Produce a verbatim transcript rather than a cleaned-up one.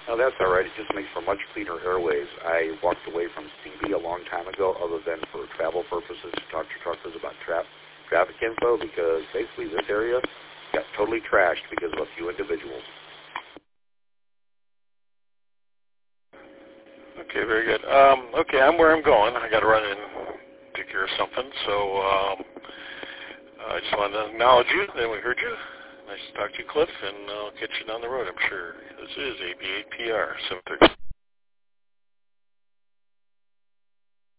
Oh, that's all right. It just makes for much cleaner airways. I walked away from C B a long time ago, other than for travel purposes, to talk to truckers about tra- traffic info, because basically this area got totally trashed because of a few individuals. Okay, very good. Um, okay, I'm where I'm going. I got to run in and take care of something. So um, I just wanted to acknowledge you. Then we heard you. Nice to talk to you, Cliff, and I'll catch you down the road, I'm sure. This is A B eight P R seven thirty.